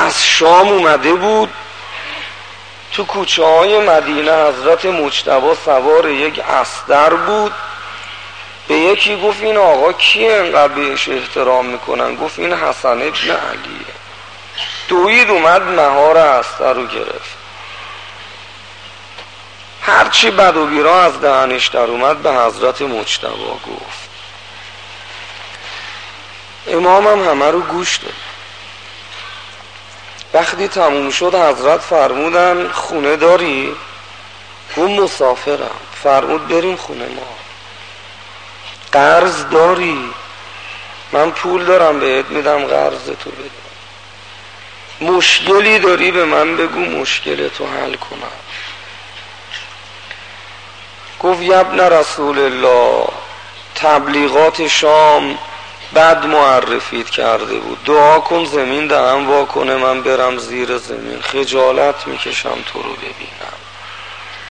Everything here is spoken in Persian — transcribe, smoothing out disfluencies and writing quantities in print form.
از شام اومده بود تو کوچه های مدینه. حضرت مجتبی سوار یک استر بود. به یکی گفت این آقا کیه انقدر بهش احترام میکنن؟ گفت این حسن ابن علیه. دوید اومد مهار استر رو گرفت. هرچی بد و بیرا از دهنش در اومد به حضرت مجتبی گفت. امامم همه رو گوش داد. وقتی تموم شد حضرت فرمودن خونه داری؟ گفت مسافرم. فرمود بریم خونه ما. قرض داری؟ من پول دارم بهت میدم قرض تو بده. مشکلی داری به من بگو مشکل تو حل کنم. گفت یبن رسول الله تبلیغات شام بد معرفیت کرده بود، دعا کن زمین دهن وا کنه من برم زیر زمین، خجالت میکشم تو رو ببینم.